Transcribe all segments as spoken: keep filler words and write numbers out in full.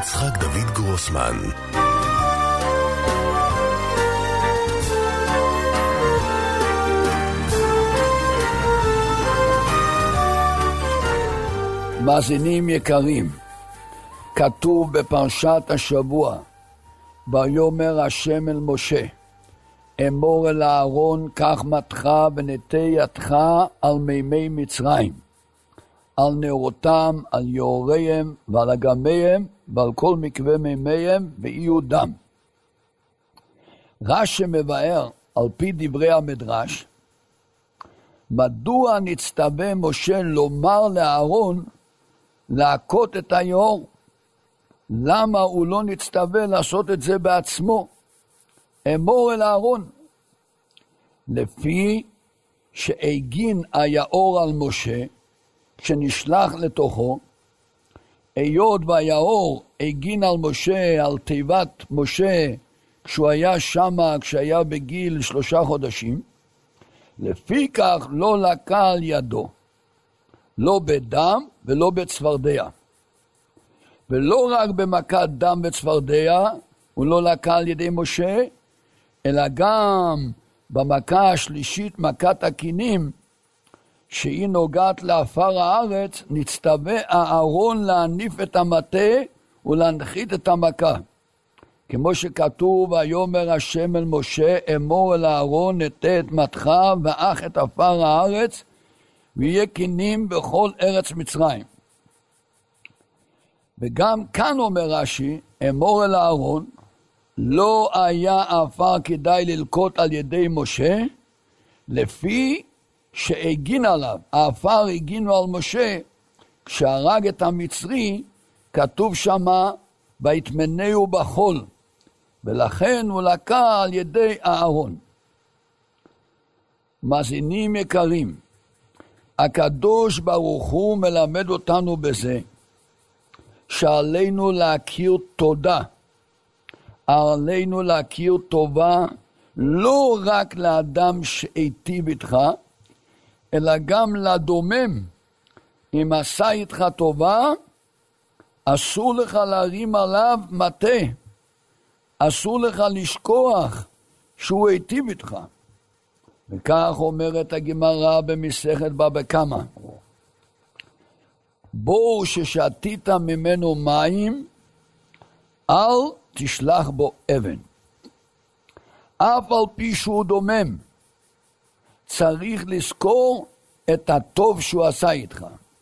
יצחק דוד גרוסמן. מאזינים יקרים, כתוב בפרשת השבוע, ויאמר השם אל משה, אמור אל אהרון, קח מטך ונטה ידך על מימי מצרים, על נאורותם, על יאוריהם ועל אגמיהם ועל כל מקווה מימיהם, ויהיו דם. רש"י מבאר על פי דברי המדרש, מדוע נצטווה משה לומר לאהרון להכות את היאור? למה הוא לא נצטווה לעשות את זה בעצמו? אמור אל אהרון. לפי שהגין היאור על משה, כשנשלח לתוכו, היות והיאור הגין על משה, על תיבת משה, כשהוא היה שמה, כשהיה בגיל שלושה חודשים, לפי כך לא לקה על ידו, לא בדם ולא בצפרדע. ולא רק במכת דם וצפרדע, הוא לא לקה על ידי משה, אלא גם במכה השלישית, מכת הכינים, שהיא נוגעת לאפר הארץ, נצטווה אהרון להניף את המטה ולהנחית את המכה. כמו שכתוב, ויאמר השם אל משה, אמור אל אהרון, נטה את מטך ואך את עפר הארץ, ויהיה כינים בכל ארץ מצרים. וגם כאן אומר רש"י, אמור אל אהרון, לא היה עפר כדאי ללקוט על ידי משה, לפי שהגין עליו, העפר הגינו על משה, כשהרג את המצרי, כתוב שמה, ויטמנהו בחול, ולכן הוא לקה על ידי אהרון. מאזינים יקרים, הקדוש ברוך הוא מלמד אותנו בזה, שעלינו להכיר תודה, עלינו להכיר טובה, לא רק לאדם שהיטיב איתך, אלא גם לדומם. אם עשה איתך טובה, אסור לך להרים עליו מטה, אסור לך לשכוח שהוא היטיב איתך. וכך אומרת הגמרא במסכת בבא קמא, בור ששתית ממנו מים, אל תשלח בו אבן. אף על פי שהוא דומם, צריך לזכור את הטוב שהוא עשה איתך.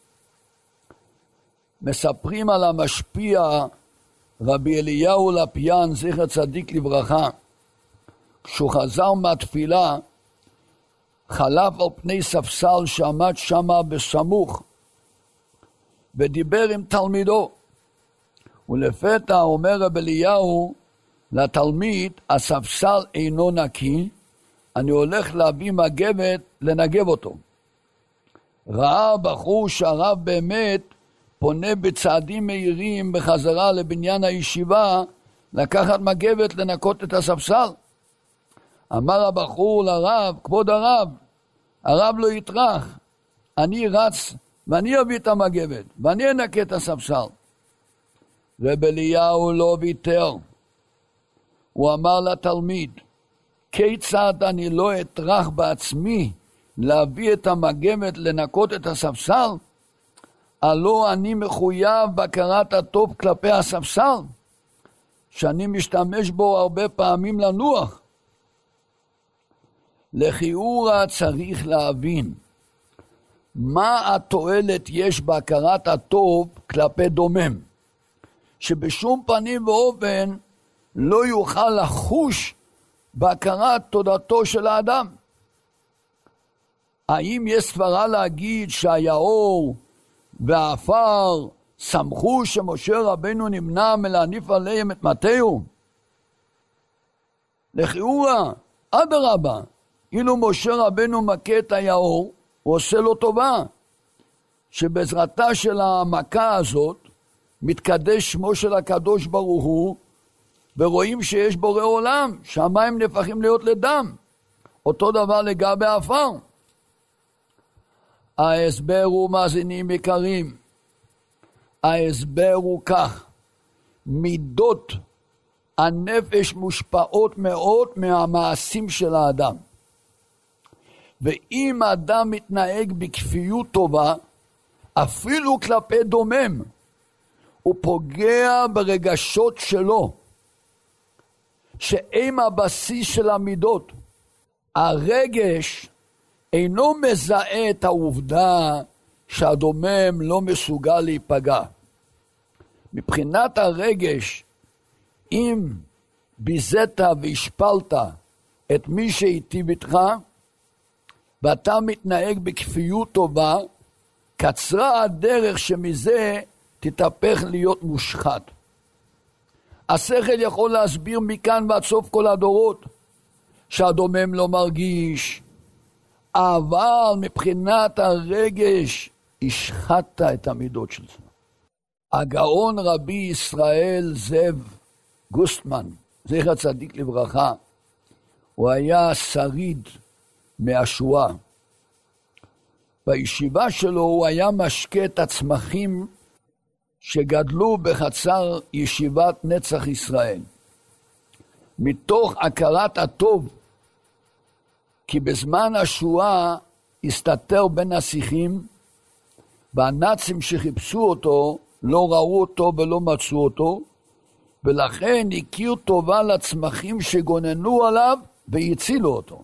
מספרים על המשפיע רבי אליהו לפיאן, זכר צדיק לברכה, כשהוא חזר מהתפילה, חלף על פני ספסל שעמד שמה בסמוך, ודיבר עם תלמידו. ולפתע אומר רבי אליהו לתלמיד, הספסל אינו נקי, אני הולך להביא מגבת לנגב אותו. ראה בחור שהרב באמת פונה בצעדים מהירים בחזרה לבניין הישיבה, לקחת מגבת לנקות את הספסל. אמר הבחור לרב, כבוד הרב, הרב לא יטרח, אני רץ ואני אביא את המגבת ואני אנקה את הספסל. רבי אליהו לא ויתר, הוא אמר לתלמיד, כיצד אני לא אטרח בעצמי להביא את המגבת לנקות את הספסל? הלא אני מחויב בהכרת הטוב כלפי הספסל, שאני משתמש בו הרבה פעמים לנוח. לכיעורא צריך להבין, מה התועלת יש בהכרת הטוב כלפי דומם, שבשום פנים ואופן לא יוכל לחוש בהכרת תודתו של האדם. האם יש סברה להגיד שהיאור והעפר שמחו שמשה רבנו נמנע מלהניף עליהם את מטהו? לכיעורא, אדרבה, אילו משה רבנו מכה את היאור, הוא עושה לו טובה, שבעזרתה של המכה הזאת מתקדש שמו של הקדוש ברוך הוא, ורואים שיש בורא עולם, שהמים נהפכים להיות לדם. אותו דבר לגבי העפר. ההסבר הוא, מאזינים יקרים, ההסבר הוא כך, מידות הנפש מושפעות מאוד מהמעשים של האדם. ואם האדם מתנהג בכפיות טובה, אפילו כלפי דומם, הוא פוגע ברגשות שלו, שהם הבסיס של המידות. הרגש אינו מזהה את העובדה שהדומם לא מסוגל להיפגע. מבחינת הרגש, אם ביזית והשפלת את מי שהיטיב איתך, ואתה מתנהג בכפיות טובה, קצרה הדרך שמזה תתהפך להיות מושחת. השכל יכול להסביר מכאן ועד סוף כל הדורות, שהדומם לא מרגיש, אבל מבחינת הרגש, השחטת את המידות שלך. הגאון רבי ישראל זאב גוסטמן, זכר צדיק לברכה, הוא היה שריד מהשואה. בישיבה שלו הוא היה משקה את הצמחים שגדלו בחצר ישיבת נצח ישראל. מתוך הכרת הטוב, כי בזמן השואה הסתתר בין השיחים, והנאצים שחיפשו אותו לא ראו אותו ולא מצאו אותו, ולכן הכיר טובה לצמחים שגוננו עליו והצילו אותו.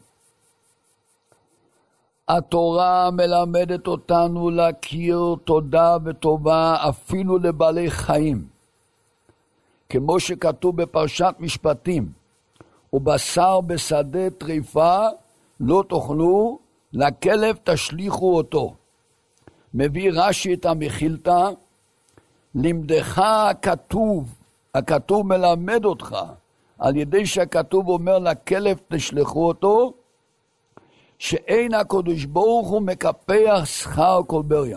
התורה מלמדת אותנו להכיר תודה וטובה אפילו לבעלי חיים. כמו שכתוב בפרשת משפטים, ובשר בשדה טריפה לא תאכלו, לכלב תשליכו אותו. מביא רש"י את המחילתא, למדך הכתוב, הכתוב מלמד אותך, על ידי שהכתוב אומר לכלב תשלחו אותו, שאין הקדוש ברוך הוא מקפח שכר כל בריה.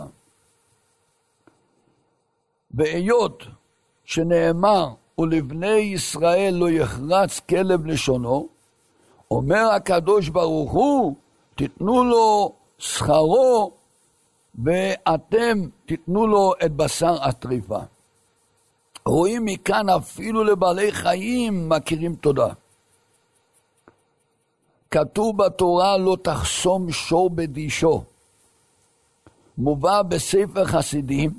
והיות שנאמר ולבני ישראל לא יחרץ כלב לשונו, אומר הקדוש ברוך הוא, תיתנו לו שכרו ואתם תיתנו לו את בשר הטריפה. רואים מכאן אפילו לבעלי חיים מכירים תודה. כתוב בתורה לא תחסום שור בדישו. מובא בספר חסידים,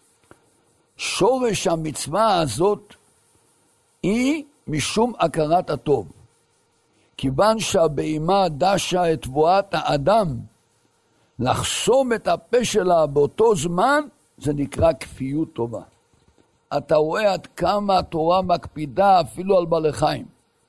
שורש המצווה הזאת היא משום הכרת הטוב. כיוון שהבהמה דשה את תבואת האדם, לחסום את הפה שלה באותו זמן, זה נקרא כפיות טובה. אתה רואה עד כמה התורה מקפידה אפילו על בעלי חיים.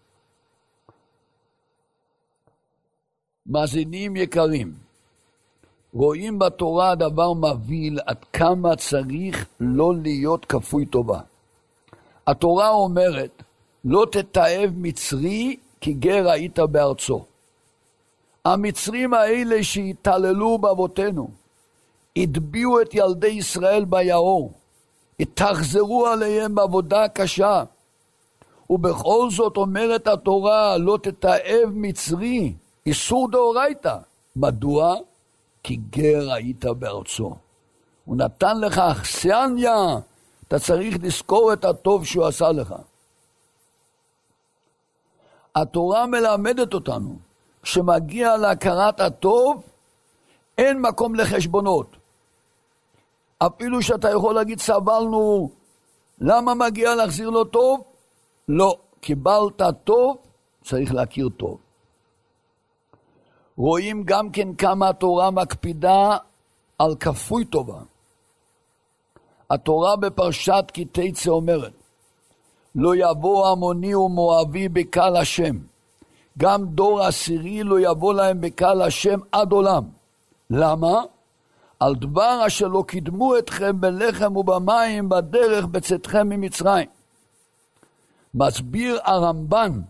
מאזינים יקרים, רואים בתורה דבר מבהיל עד כמה צריך לא להיות כפוי טובה. התורה אומרת, לא תתעב מצרי כי גר היית בארצו. המצרים האלה שהתעללו באבותינו, הטביעו את ילדי ישראל ביאור, התאכזרו עליהם בעבודה קשה, ובכל זאת אומרת התורה, לא תתעב מצרי, איסור דאורייתא. מדוע? כי גר היית בארצו. הוא נתן לך אכסניה, אתה צריך לזכור את הטוב שהוא עשה לך. התורה מלמדת אותנו, כשמגיע להכרת הטוב, אין מקום לחשבונות. אפילו שאתה יכול להגיד, סבלנו, למה מגיע להחזיר לו טוב? לא, קיבלת טוב, צריך להכיר טוב. רואים גם כן כמה התורה מקפידה על כפוי טובה. התורה בפרשת כי תצא אומרת, לא יבוא עמוני ומואבי בקהל השם, גם דור עשירי לא יבוא להם בקהל השם עד עולם. למה? על דבר אשר לא קידמו אתכם בלחם ובמים בדרך בצאתכם ממצרים. מסביר הרמב"ן,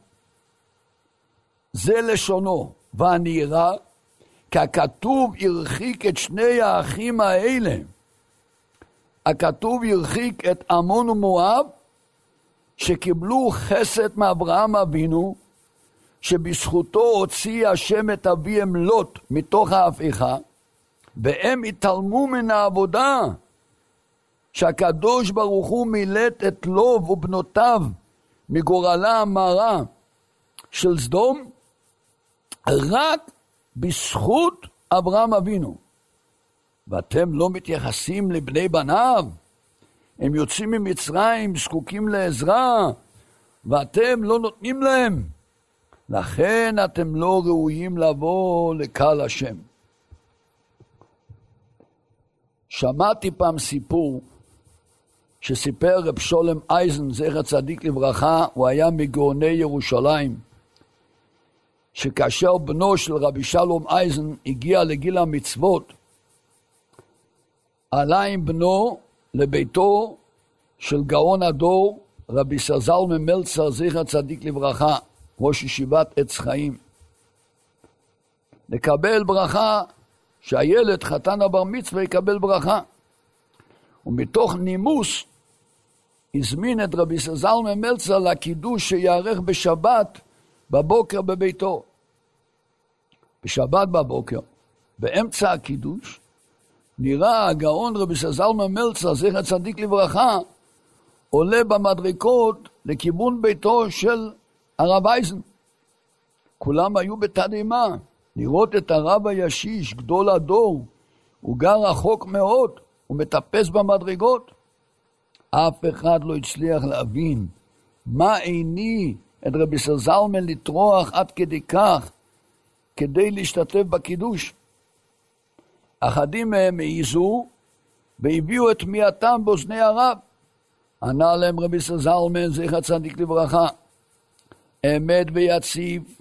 זה לשונו, והנראה, כי הכתוב הרחיק את שני האחים האלה. הכתוב הרחיק את עמון ומואב, שקיבלו חסד מאברהם אבינו, שבזכותו הוציא השם את אביהם לוט מתוך ההפיכה, והם התעלמו מן העבודה, שהקדוש ברוך הוא מילט את לוב ובנותיו מגורלה המרה של סדום רק בזכות אברהם אבינו. ואתם לא מתייחסים לבני בניו? הם יוצאים ממצרים, זקוקים לעזרה, ואתם לא נותנים להם. לכן אתם לא ראויים לבוא לקהל השם. שמעתי פעם סיפור שסיפר רב שולם אייזן, זכר צדיק לברכה, הוא היה מגאוני ירושלים, שכאשר בנו של רבי שלום אייזן הגיע לגיל המצוות, עלה עם בנו לביתו של גאון הדור, רבי זלמן מלצר, זכר צדיק לברכה, ראש ישיבת עץ חיים, לקבל ברכה, שהילד חתן הבר מצווה יקבל ברכה. ומתוך נימוס הזמין את רבי זלמן מלצר לקידוש שיערך בשבת בבוקר בביתו. בשבת בבוקר, באמצע הקידוש, נראה הגאון רבי זלמן מלצר, זכר צדיק לברכה, עולה במדרגות לכיוון ביתו של הרב אייזן. כולם היו בתדהמה לראות את הרב הישיש, גדול הדור, הוא גר רחוק מאוד, הוא מטפס במדרגות. אף אחד לא הצליח להבין מה עיני את רבי זלמן לטרוח עד כדי כך כדי להשתתף בקידוש. אחדים מהם העיזו והביאו את מיעתם באוזני הרב. ענה להם רבי זלמן, זכר צדיק לברכה, אמת ויציב,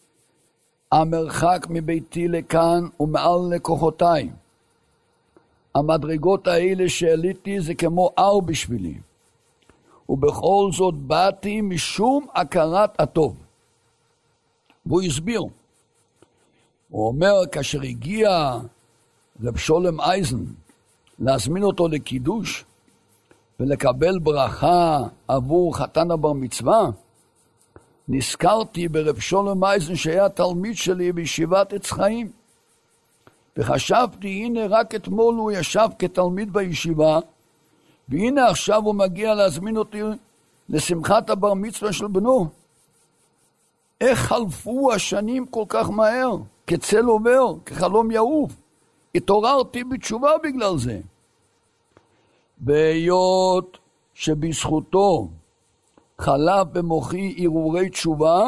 המרחק מביתי לכאן ומעל לקוחותיי. המדרגות האלה שעליתי זה כמו אר בשבילי, ובכל זאת באתי משום הכרת הטוב. והוא הסביר, הוא אומר, כאשר הגיע רב שולם אייזן להזמין אותו לקידוש ולקבל ברכה עבור חתן הבר מצווה, נזכרתי ברב שולם אייזן שהיה תלמיד שלי בישיבת עץ חיים, וחשבתי, הנה רק אתמול הוא ישב כתלמיד בישיבה, והנה עכשיו הוא מגיע להזמין אותי לשמחת הבר מצווה של בנו. איך חלפו השנים כל כך מהר, כצל עובר, כחלום יעוף. התעוררתי בתשובה בגלל זה. בהיות שבזכותו חלף במוחי ערעורי תשובה,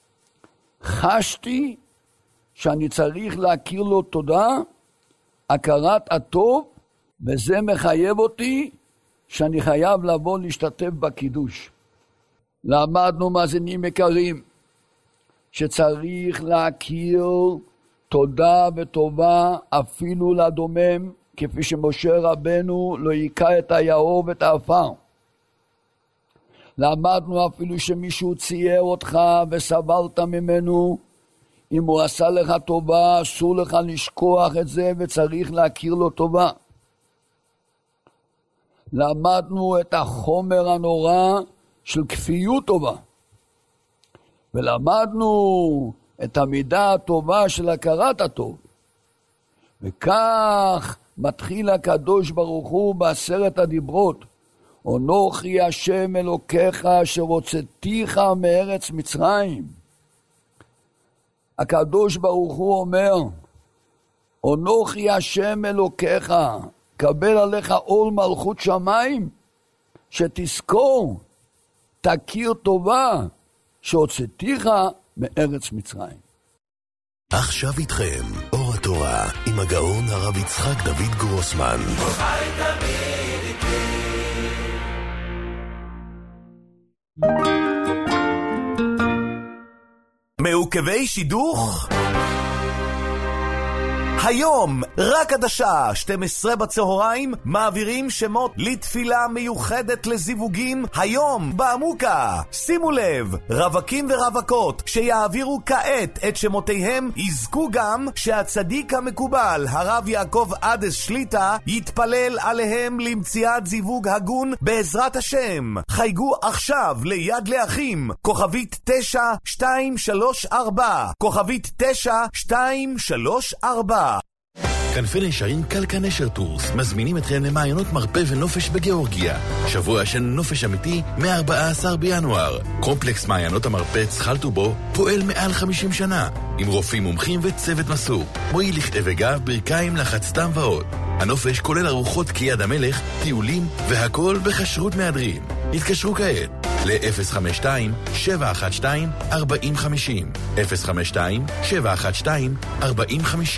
חשתי שאני צריך להכיר לו תודה, הכרת הטוב, וזה מחייב אותי שאני חייב לבוא להשתתף בקידוש. למדנו מאזינים יקרים, שצריך להכיר תודה וטובה אפילו לדומם, כפי שמשה רבנו לא יקע את היאור ואת האפר. למדנו אפילו שמישהו צייר אותך וסבלת ממנו, אם הוא עשה לך טובה, אסור לך לשכוח את זה וצריך להכיר לו טובה. למדנו את החומר הנורא של כפיות טובה. ולמדנו את המידה הטובה של הכרת הטוב. וכך מתחיל הקדוש ברוך הוא בעשרת הדיברות. אנוכי השם אלוקיך אשר הוצאתיך מארץ מצרים. הקדוש ברוך הוא אומר, אנוכי השם אלוקיך, קבל עליך עול מלכות שמיים, שתזכור, תכיר טובה, שהוצאתיך מארץ מצרים. עכשיו איתכם, אור התורה, עם הגאון הרב יצחק דוד גרוסמן. חי תמיד איתי. מעוכבי שידוך? היום, רק עד השעה שתים עשרה בצהריים, מעבירים שמות לתפילה מיוחדת לזיווגים היום בעמוקה. שימו לב, רווקים ורווקות שיעבירו כעת את שמותיהם יזכו גם שהצדיק המקובל, הרב יעקב עדס שליטה, יתפלל עליהם למציאת זיווג הגון בעזרת השם. חייגו עכשיו ליד לאחים, כוכבית תשע שתיים שלוש ארבע, כוכבית תשע שתיים שלוש ארבע. כנפי נשרים קלקה נשר טורס מזמינים אתכם למעיינות מרפא ונופש בגיאורגיה. שבוע של נופש אמיתי מ-ארבעה עשר בינואר. קומפלקס מעיינות המרפא צחלטו בו פועל מעל חמישים שנה, עם רופאים מומחים וצוות מסור. מועיל לכתב וגב, ברכיים, לחץ דם ועוד. הנופש כולל ארוחות כיד המלך, טיולים והכל בכשרות מהדרין. התקשרו כעת ל-אפס חמש שתיים שבע אחת שתיים ארבע אפס חמש אפס אפס חמש שתיים שבע אחת שתיים ארבע אפס חמש.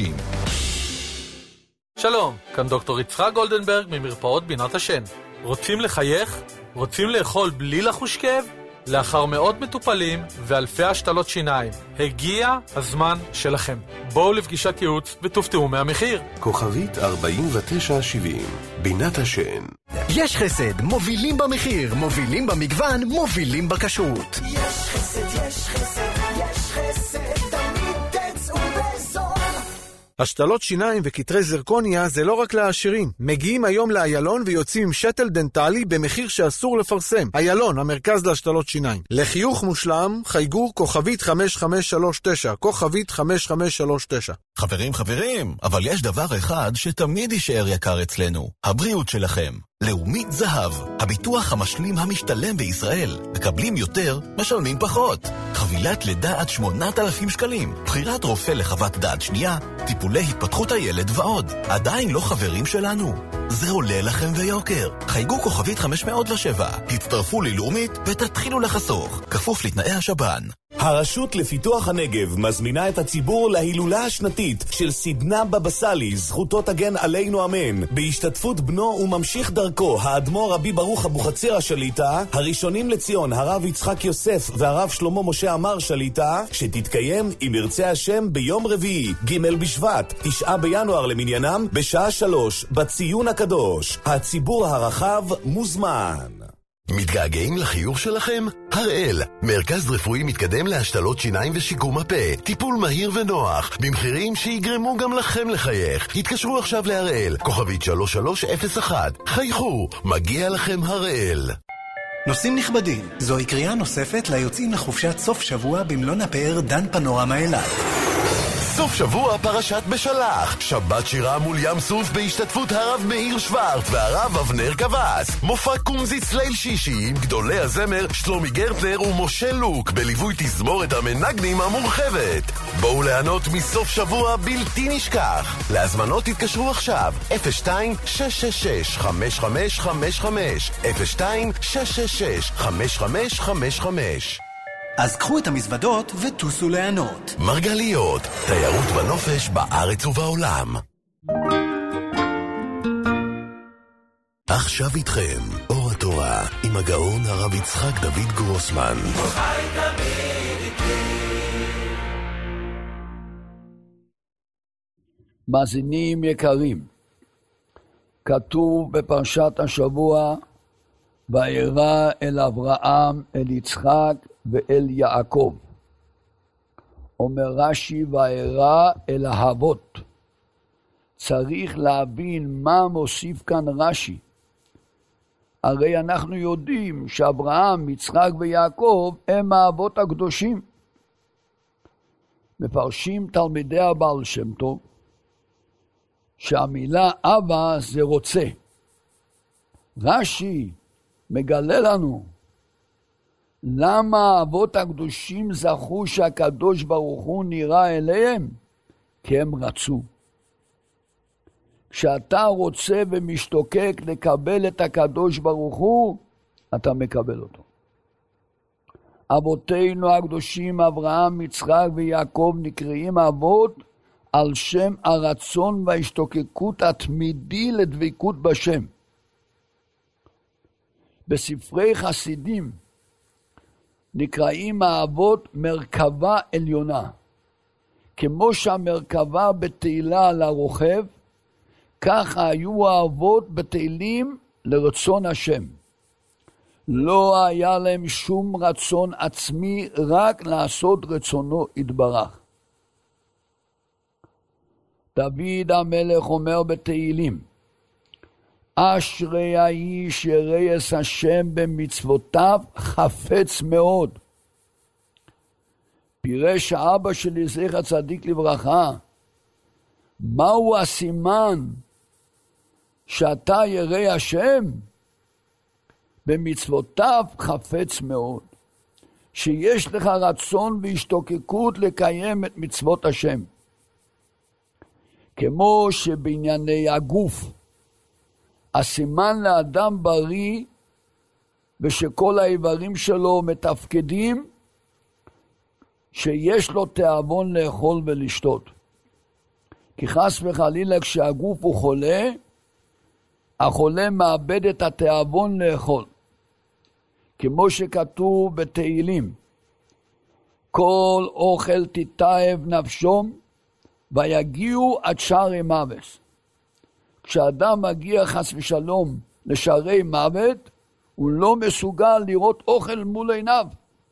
שלום, כאן דוקטור יצחק גולדנברג ממרפאות בינת השן. רוצים לחייך? רוצים לאכול בלי לחוש כאב? לאחר מאות מטופלים ואלפי השתלות שיניים, הגיע הזמן שלכם. בואו לפגישת ייעוץ ותופתעו מהמחיר. כוכבית ארבעים ותשע שבעים, בינת השן. יש חסד, מובילים במחיר, מובילים במגוון, מובילים בכשרות. יש חסד, יש חסד, יש חסד, תמיד תצאו בזול. השתלות שיניים וכתרי זרקוניה זה לא רק לעשירים. מגיעים היום לאיילון ויוצאים עם שטל דנטלי במחיר שאסור לפרסם. איילון, המרכז להשתלות שיניים. לחיוך מושלם, חייגו כוכבית חמש חמש שלוש תשע, כוכבית חמש חמש שלוש תשע. חברים, חברים, אבל יש דבר אחד שתמיד יישאר יקר אצלנו, הבריאות שלכם. לאומית זהב, הביטוח המשלים המשתלם בישראל. מקבלים יותר, משלמים פחות. חבילת לידה עד שמונת אלפים שקלים, בחירת רופא לחוות דעת שנייה, טיפולי התפתחות הילד ועוד. עדיין לא חברים שלנו? זה עולה לכם ויוקר. חייגו כוכבית חמש מאות ושבע, הצטרפו ללאומית ותתחילו לחסוך, כפוף לתנאי השב"ן. הרשות לפיתוח הנגב מזמינה את הציבור להילולה השנתית של סדנה בבא-סאלי, זכותו תגן עלינו אמן, בהשתתפות בנו וממשיך דרכו, האדמו"ר רבי ברוך אבוחצירא שליט"א, הראשונים לציון, הרב יצחק יוסף והרב שלמה משה עמר שליט"א, שתתקיים אם ירצה השם ביום רביעי, ג' בשבט, תשעה בינואר למניינם, בשעה שלוש, בציון הקדוש. הציבור הרחב מוזמן. מתגעגעים לחיוך שלכם? הראל, מרכז רפואי מתקדם להשתלות שיניים ושיקום הפה. טיפול מהיר ונוח, במחירים שיגרמו גם לכם לחייך. התקשרו עכשיו להראל, כוכבית שלוש שלוש אפס אחת. חייכו, מגיע לכם הראל. נושאים נכבדים, זוהי קריאה נוספת ליוצאים לחופשת סוף שבוע במלון הפאר דן פנורמה אילת. סוף שבוע פרשת בשלח, שבת שירה מול ים סוף בהשתתפות הרב מאיר שוורץ והרב אבנר קבס. מופע קומזיץ ליל שישי עם גדולי הזמר שלומי גרטנר ומשה לוק בליווי תזמורת המנגנים המורחבת. בואו ליהנות מסוף שבוע בלתי נשכח. להזמנות תתקשרו עכשיו אפס שתיים שש שש שש חמש חמש חמש חמש אפס שתיים שש שש שש חמש חמש חמש חמש. אז קחו את המזוודות וטוסו ליהנות. מרגליות, תיירות ונופש בארץ ובעולם. עכשיו איתכם, אור התורה, עם הגאון הרב יצחק דוד גרוסמן. חי תמיד איתי. מאזינים יקרים, כתוב בפרשת השבוע, וירא אל אברהם, אל יצחק ואל יעקב. אומר רש"י, וירא אל האבות. צריך להבין מה מוסיף כאן רש"י. הרי אנחנו יודעים שאברהם, יצחק ויעקב הם האבות הקדושים. מפרשים תלמידי הבעל שם טוב שהמילה אבא זה רוצה. רש"י מגלה לנו למה האבות הקדושים זכו שהקדוש ברוך הוא נראה אליהם? כי הם רצו. כשאתה רוצה ומשתוקק לקבל את הקדוש ברוך הוא, אתה מקבל אותו. אבותינו הקדושים אברהם, יצחק ויעקב נקראים אבות על שם הרצון וההשתוקקות התמידי לדבקות בשם. בספרי חסידים נקראים האבות מרכבה עליונה. כמו שהמרכבה בתהילה לרוכב, ככה היו האבות בתהילים לרצון השם. לא היה להם שום רצון עצמי, רק לעשות רצונו יתברך. דוד המלך אומר בתהילים, אשרי האיש שירייס השם במצוותיו חפץ מאוד. פירש האבא שלי זכר צדיק לברכה, מהו הסימן שאתה ירא השם? במצוותיו חפץ מאוד, שיש לך רצון והשתוקקות לקיים את מצוות השם. כמו שבענייני הגוף, הסימן לאדם בריא ושכל האיברים שלו מתפקדים, שיש לו תאבון לאכול ולשתות. כי חס וחלילה כשהגוף הוא חולה, החולה מאבד את התאבון לאכול. כמו שכתוב בתהילים, כל אוכל תתאהב נפשו ויגיעו עד שערי מוות. כשאדם מגיע חס ושלום לשערי מוות, הוא לא מסוגל לראות אוכל מול עיניו.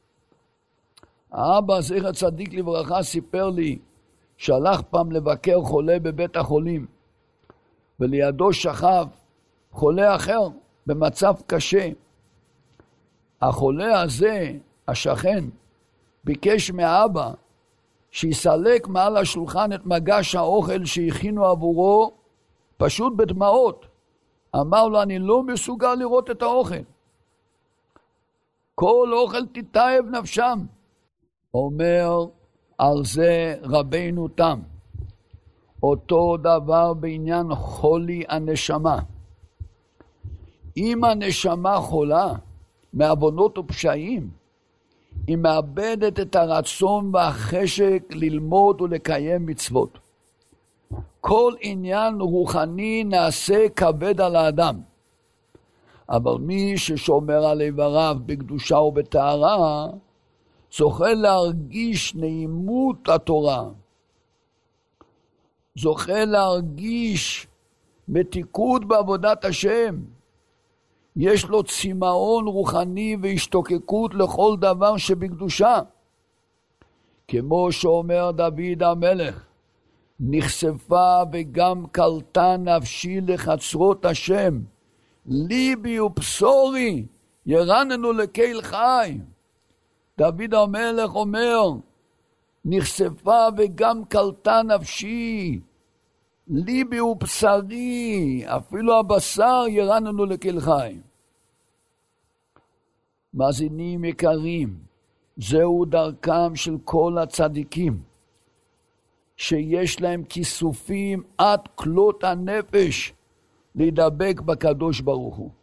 האבא זכר צדיק לברכה סיפר לי שהלך פעם לבקר חולה בבית החולים, ולידו שכב חולה אחר במצב קשה. החולה הזה, השכן, ביקש מהאבא שיסלק מעל השולחן את מגש האוכל שהכינו עבורו, פשוט בדמעות. אמר לו, אני לא מסוגל לראות את האוכל. כל אוכל תתאהב נפשם. אומר על זה רבינו תם. אותו דבר בעניין חולי הנשמה. אם הנשמה חולה מעוונות ופשעים, היא מאבדת את הרצון והחשק ללמוד ולקיים מצוות. כל עניין רוחני נעשה כבד על האדם. אבל מי ששומר על איבריו בקדושה ובטהרה, זוכה להרגיש נעימות התורה. זוכה להרגיש מתיקות בעבודת השם. יש לו צמאון רוחני והשתוקקות לכל דבר שבקדושה. כמו שאומר דוד המלך, נחשפה וגם קלטה נפשי לחצרות השם, ליבי ובשורי ירננו לקהל חי. דוד המלך אומר, נחשפה וגם קלטה נפשי, ליבי ובשרי, אפילו הבשר ירננו לקהל חי. מאזינים יקרים, זהו דרכם של כל הצדיקים, שיש להם כיסופים עד כלות הנפש להידבק בקדוש ברוך הוא.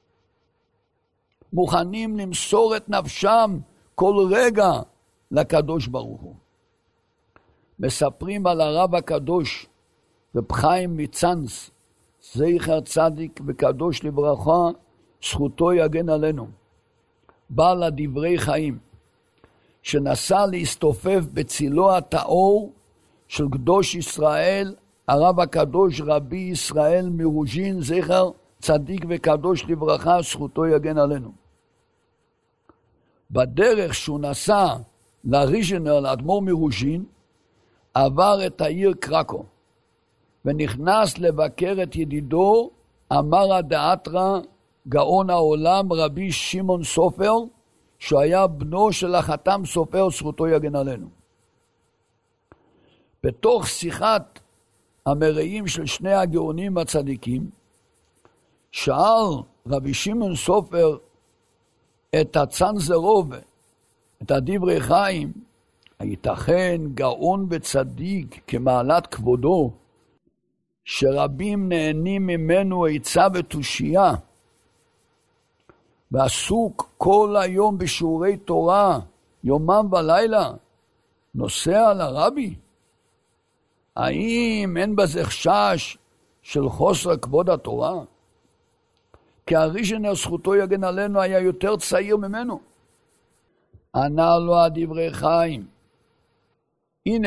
מוכנים למסור את נפשם כל רגע לקדוש ברוך הוא. מספרים על הרב הקדוש רב חיים מצאנז, זכר צדיק וקדוש לברכה, זכותו יגן עלינו, בעל הדברי חיים, שנסע להסתופף בצילו הטהור של קדוש ישראל, הרב הקדוש רבי ישראל מרוז'ין, זכר צדיק וקדוש לברכה, זכותו יגן עלינו. בדרך שהוא נסע לריז'נר, לאדמו"ר מרוז'ין, עבר את העיר קרקו, ונכנס לבקר את ידידו, אמר הדאתרא, גאון העולם רבי שמעון סופר, שהיה בנו של החתם סופר, זכותו יגן עלינו. בתוך שיחת המראים של שני הגאונים הצדיקים, שאל רבי שמעון סופר את הצנזרוב, את הדברי חיים, הייתכן גאון וצדיק כמעלת כבודו, שרבים נהנים ממנו עצה ותושייה, ועסוק כל היום בשיעורי תורה, יומם ולילה, נוסע לרבי? האם אין בזה חשש של חוסר כבוד התורה? כי הריז'נר, זכותו יגן עלינו, היה יותר צעיר ממנו. ענה לו הדברי חיים, הנה,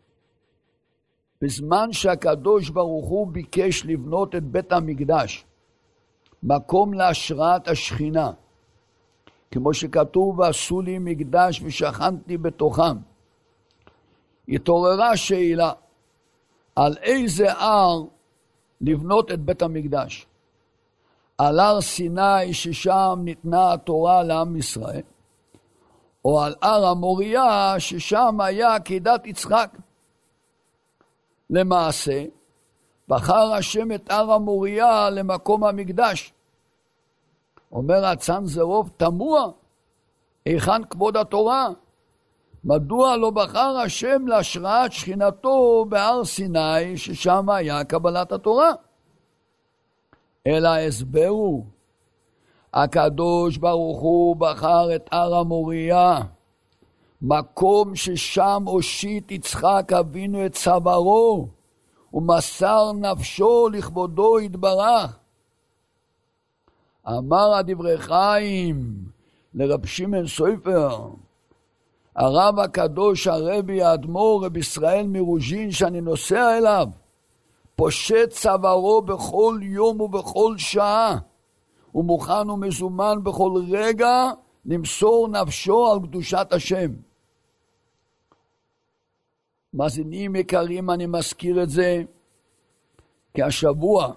בזמן שהקדוש ברוך הוא ביקש לבנות את בית המקדש, מקום להשראת השכינה, כמו שכתוב, ועשו לי מקדש ושכנתי בתוכם, התעוררה שאלה, על איזה הר לבנות את בית המקדש? על הר סיני ששם ניתנה התורה לעם ישראל, או על הר המוריה ששם היה עקדת יצחק? למעשה, בחר השם את הר המוריה למקום המקדש. אומר הצאנזרוב, תמוה, היכן כבוד התורה? מדוע לא בחר השם להשראת שכינתו בהר סיני, ששם היה קבלת התורה? אלא ההסבר הוא, הקדוש ברוך הוא בחר את הר המוריה, מקום ששם הושיט יצחק אבינו את צווארו, ומסר נפשו לכבודו יתברך. אמר הדברי חיים לרב שמעון סופר, הרב הקדוש הרבי האדמו"ר רב ישראל מרוז'ין שאני נוסע אליו, פושט צווארו בכל יום ובכל שעה, ומוכן ומזומן בכל רגע למסור נפשו על קדושת השם. מאזינים יקרים, אני מזכיר את זה, כי השבוע,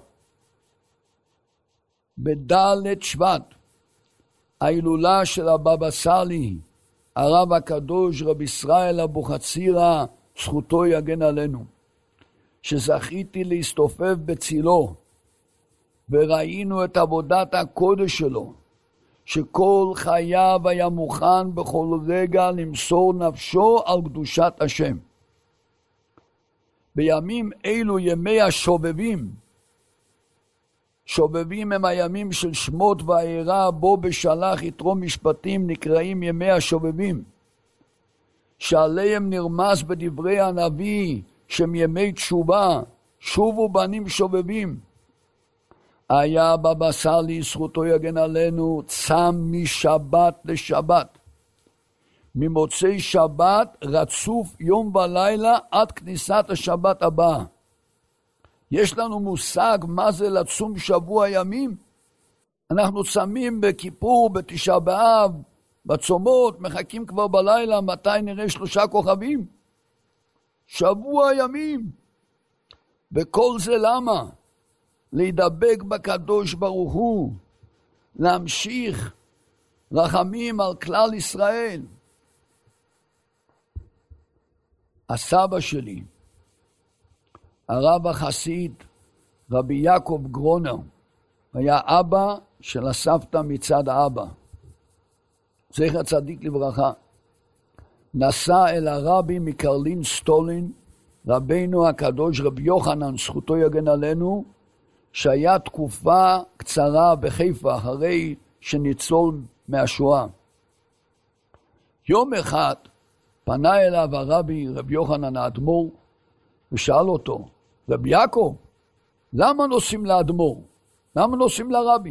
בד' שבט, ההילולה של הבבא סאלי, הרב הקדוש רב ישראל אבוחצירא, זכותו יגן עלינו, שזכיתי להסתופף בצילו, וראינו את עבודת הקודש שלו, שכל חייו היה מוכן בכל רגע למסור נפשו על קדושת השם. בימים אלו ימי השובבים, שובבים הם הימים של שמות והעירה, בו בשלח יתרו משפטים נקראים ימי השובבים, שעליהם נרמז בדברי הנביא שהם ימי תשובה, שובו בנים שובבים. היה הבבא סאלי, זכותו יגן עלינו, צם משבת לשבת, ממוצאי שבת רצוף יום ולילה עד כניסת השבת הבאה. יש לנו מושג מה זה לצום שבוע ימים? אנחנו צמים בכיפור, בתשעה באב, בצומות, מחכים כבר בלילה מתי נראה שלושה כוכבים. שבוע ימים. וכל זה למה? להידבק בקדוש ברוך הוא, להמשיך רחמים על כלל ישראל. הסבא שלי, הרב החסיד רבי יעקב גרונר, היה אבא של הסבתא מצד האבא, זכר צדיק לברכה. נסע אל הרבי מקרלין סטולין, רבינו הקדוש רבי יוחנן, זכותו יגן עלינו, שהיה תקופה קצרה בחיפה אחרי שניצול מהשואה. יום אחד פנה אליו הרבי רבי יוחנן האדמו"ר ושאל אותו, רבי יעקב, למה נוסעים לאדמו"ר? למה נוסעים לרבי?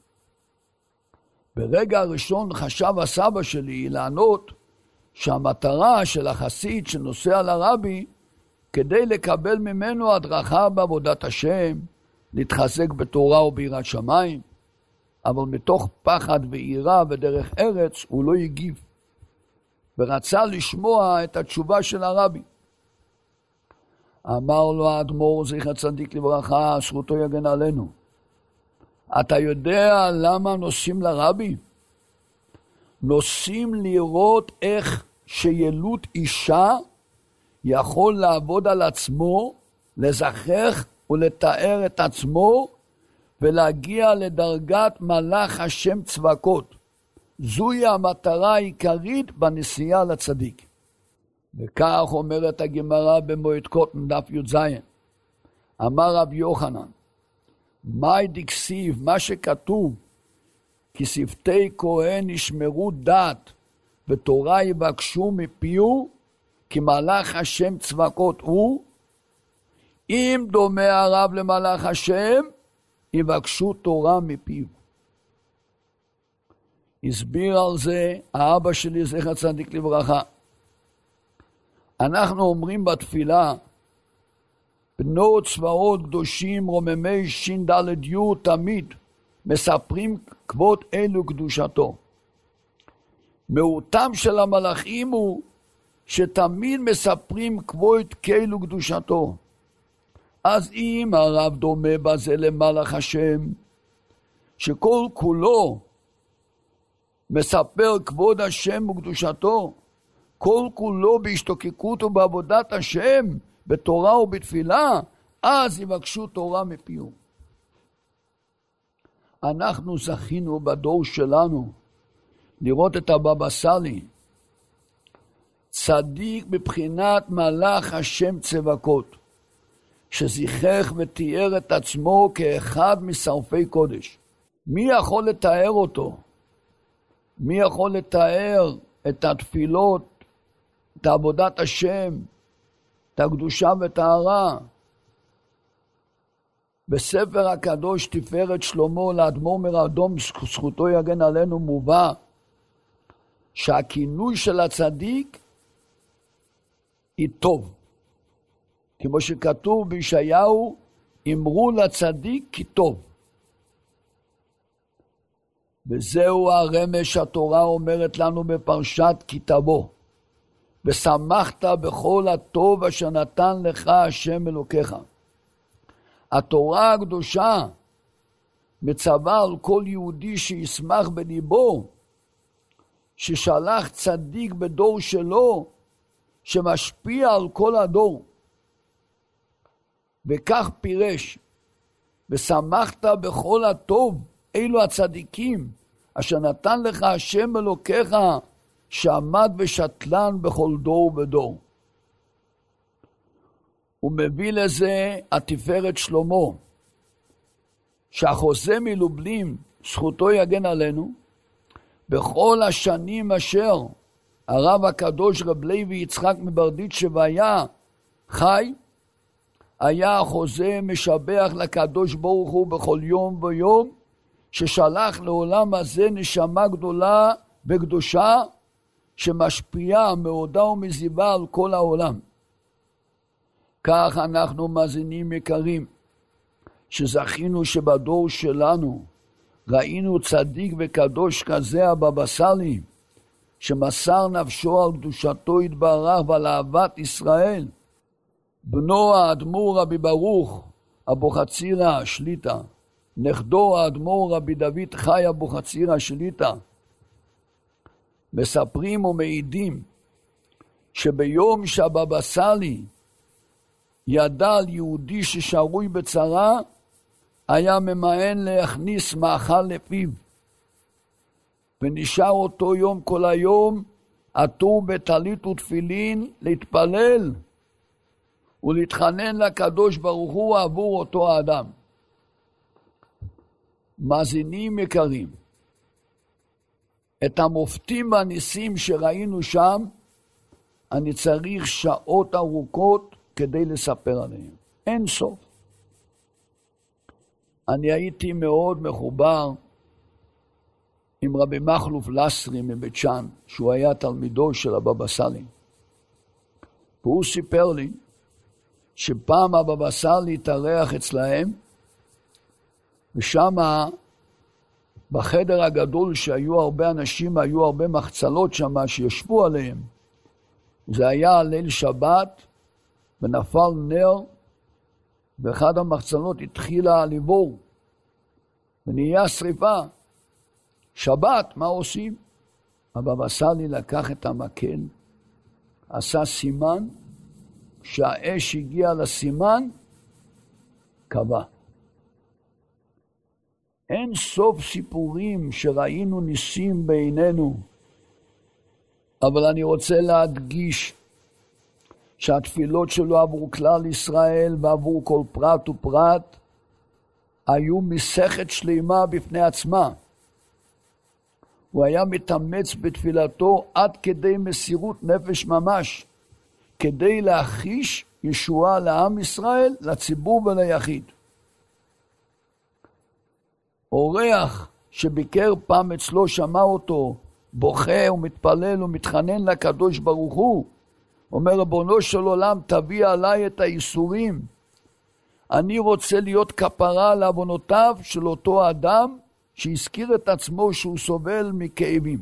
ברגע הראשון חשב הסבא שלי לענות שהמטרה של החסיד שנוסע לרבי כדי לקבל ממנו הדרכה בעבודת השם, להתחזק בתורה וביראת שמיים, אבל מתוך פחד ויראה ודרך ארץ הוא לא הגיב, ורצה לשמוע את התשובה של הרבי. אמר לו האדמו"ר זכר צדיק לברכה, זכותו יגן עלינו, אתה יודע למה נוסעים לרבי? נוסעים לראות איך שילוד אישה יכול לעבוד על עצמו, לזכך ולתאר את עצמו ולהגיע לדרגת מלאך השם צבקות. זוהי המטרה העיקרית בנסיעה לצדיק. וכך אומרת הגמרא במועד קוטן דף י"ז, אמר רב יוחנן, מאי דכסיב, מה שכתוב, כי שפתי כהן ישמרו דת ותורה יבקשו מפיהו, כי מלאך השם צבקות הוא, אם דומה הרב למלאך השם, יבקשו תורה מפיו. הסביר על זה האבא שלי זכר צדיק לברכה. אנחנו אומרים בתפילה, בנות צבאות קדושים רוממי שין דלת יו תמיד מספרים כבוד אלו קדושתו. מהותם של המלאכים הוא שתמיד מספרים כבוד כאילו קדושתו. אז אם הרב דומה בזה למלאך השם, שכל כולו מספר כבוד השם וקדושתו, כל כולו בהשתוקקות ובעבודת השם, בתורה ובתפילה, אז יבקשו תורה מפיהו. אנחנו זכינו בדור שלנו לראות את הבבא סאלי, צדיק בבחינת מלאך השם צבקות, שזיכך ותיאר את עצמו כאחד משרפי קודש. מי יכול לתאר אותו? מי יכול לתאר את התפילות, את עבודת השם, את הקדושה וטהרה? בספר הקדוש תפארת שלמה לאדמו"ר מרדום זכותו יגן עלינו מובא שהכינוי של הצדיק היא טוב. כמו שכתוב בישעיהו, אמרו לצדיק כי טוב. וזהו הרמז שהתורה אומרת לנו בפרשת כי תבוא. ושמחת בכל הטוב אשר נתן לך השם אלוקיך. התורה הקדושה מצווה על כל יהודי שישמח בליבו, ששלח צדיק בדור שלו, שמשפיע על כל הדור. וכך פירש, ושמחת בכל הטוב, אלו הצדיקים, אשר נתן לך השם אלוקיך, שעמד ושתלן בכל דור ודור. הוא מביא לזה התפארת שלמה, שהחוזה מלובלין, זכותו יגן עלינו, בכל השנים אשר הרב הקדוש רב לוי יצחק מברדיצ'ב היה חי, היה החוזה משבח לקדוש ברוך הוא בכל יום ויום, ששלח לעולם הזה נשמה גדולה וקדושה, שמשפיעה מעודה ומזיבה על כל העולם. כך אנחנו מאזינים יקרים, שזכינו שבדור שלנו ראינו צדיק וקדוש כזה הבבא סאלי, שמסר נפשו על קדושתו יתברך ועל אהבת ישראל. בנו האדמו"ר רבי ברוך אבוחצירא שליט"א, נכדו האדמו"ר רבי דוד חי אבוחצירא שליט"א, מספרים ומעידים שביום שהבבא סאלי ידע על יהודי ששרוי בצרה, היה ממאן להכניס מאכל לפיו, ונשאר אותו יום כל היום עטור בטלית ותפילין להתפלל ולהתחנן לקדוש ברוך הוא עבור אותו האדם. מאזינים יקרים, את המופתים והניסים שראינו שם, אני צריך שעות ארוכות כדי לספר עליהם. אין סוף. אני הייתי מאוד מחובר עם רבי מכלוף לסרי מבית שאן, שהוא היה תלמידו של הבבא סאלי. והוא סיפר לי שפעם הבבא סאלי התארח אצלהם, ושם בחדר הגדול שהיו הרבה אנשים, היו הרבה מחצלות שם שישבו עליהם. זה היה ליל שבת, ונפל נר, ואחד המחצלות התחילה ליבור, ונהיה שריפה. שבת, מה עושים? הבבא סאלי לקח את המקל, עשה סימן, כשהאש הגיעה לסימן, קבע. אין סוף סיפורים שראינו ניסים בעינינו, אבל אני רוצה להדגיש שהתפילות שלו עבור כלל ישראל ועבור כל פרט ופרט היו מסכת שלמה בפני עצמה. הוא היה מתאמץ בתפילתו עד כדי מסירות נפש ממש, כדי להחיש ישועה לעם ישראל, לציבור וליחיד. אורח שביקר פעם אצלו שמע אותו בוכה ומתפלל ומתחנן לקדוש ברוך הוא, אומר ריבונו של עולם, תביא עליי את האיסורים, אני רוצה להיות כפרה על עוונותיו של אותו אדם שהזכיר את עצמו שהוא סובל מכאבים.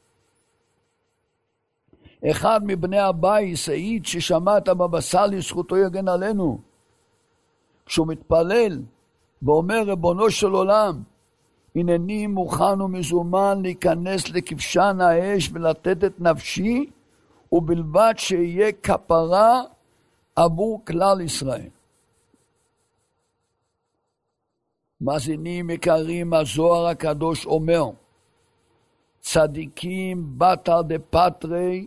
אחד מבני הבית, סעיד, ששמע את הבבא סאלי, זכותו יגן עלינו, כשהוא מתפלל ואומר ריבונו של עולם, הנני מוכן ומזומן להיכנס לכבשן האש ולתת את נפשי, ובלבד שיהיה כפרה עבור כלל ישראל. מאזינים יקרים, הזוהר הקדוש אומר, צדיקים בתר דפטרי,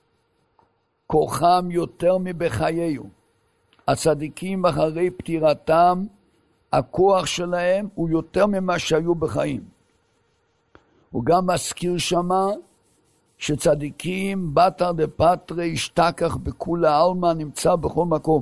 כוחם יותר מבחייהו. הצדיקים אחרי פטירתם, הכוח שלהם הוא יותר ממה שהיו בחיים. הוא גם מזכיר שמה, שצדיקים בתר דפטרי השתכח בכולי עלמא, נמצא בכל מקום.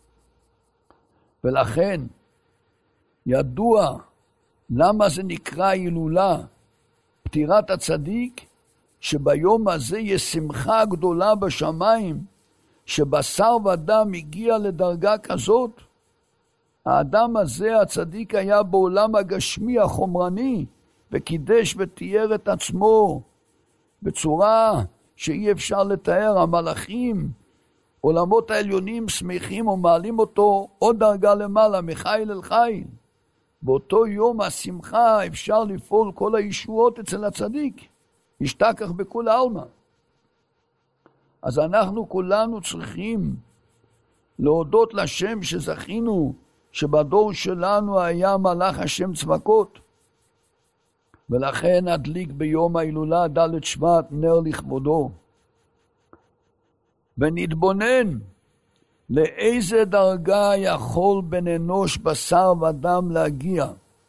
ולכן ידוע למה זה נקרא הילולה, פטירת הצדיק, שביום הזה יש שמחה גדולה בשמיים, שבשר ודם הגיע לדרגה כזאת. האדם הזה, הצדיק, היה בעולם הגשמי החומרני, וקידש ותיאר את עצמו בצורה שאי אפשר לתאר. המלאכים, עולמות העליונים שמחים ומעלים אותו עוד דרגה למעלה, מחיל אל חיל. באותו יום השמחה אפשר לפעול כל הישועות אצל הצדיק, השתכח בכולי עלמא. אז אנחנו כולנו צריכים להודות לשם שזכינו שבדור שלנו היה מלאך השם צבקות, ולכן נדליק ביום ההילולה ד' שבט נר לכבודו, ונתבונן לאיזה דרגה יכול בן אנוש בשר ודם להגיע,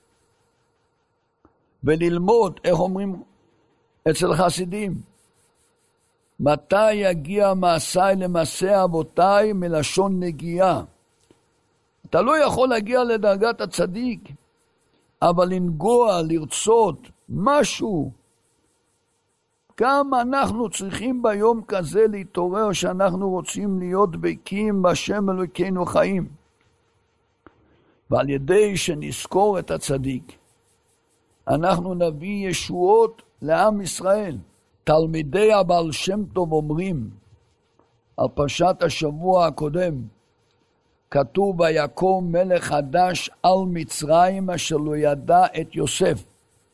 וללמוד, איך אומרים אצל חסידים, מתי יגיע מעשיי למעשה אבותיי, מלשון נגיעה. אתה לא יכול להגיע לדרגת הצדיק, אבל לנגוע, לרצות משהו. גם אנחנו צריכים ביום כזה להתעורר שאנחנו רוצים להיות בקים בהשם אלוקינו חיים. ועל ידי שנזכור את הצדיק, אנחנו נביא ישועות לעם ישראל. תלמידי הבעל שם טוב אומרים, על פרשת השבוע הקודם, כתוב ויקום מלך חדש על מצרים אשר לא ידע את יוסף.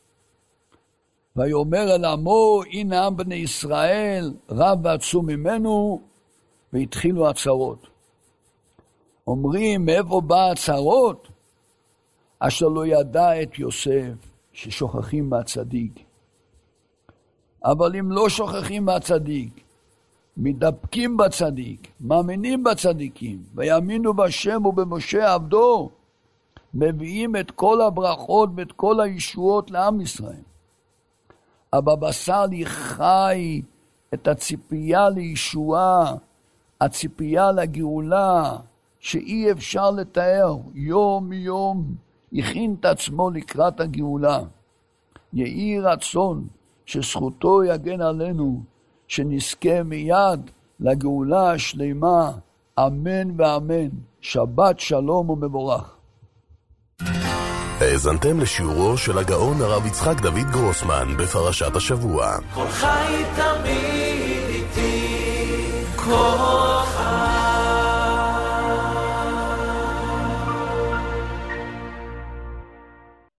ויאמר אל עמו, הנה עם בני ישראל, רב ועצום ממנו, והתחילו הצרות. אומרים, מאיפה בא הצרות? אשר לא ידע את יוסף, ששוכחים מהצדיק. אבל אם לא שוכחים מהצדיק, מתדבקים בצדיק, מאמינים בצדיקים, ויאמינו בשם ובמשה עבדו, מביאים את כל הברכות ואת כל הישועות לעם ישראל. אבל בשר לי חי את הציפייה לישועה, הציפייה לגאולה, שאי אפשר לתאר. יום יום הכין את עצמו לקראת הגאולה. יהי רצון שזכותו יגן עלינו, שנזכה מיד לגאולה השלמה. אמן ואמן. שבת שלום ומבורך. האזנתם לשיעורו של הגאון הרב יצחק דוד גרוסמן בפרשת השבוע. כל חי תמיד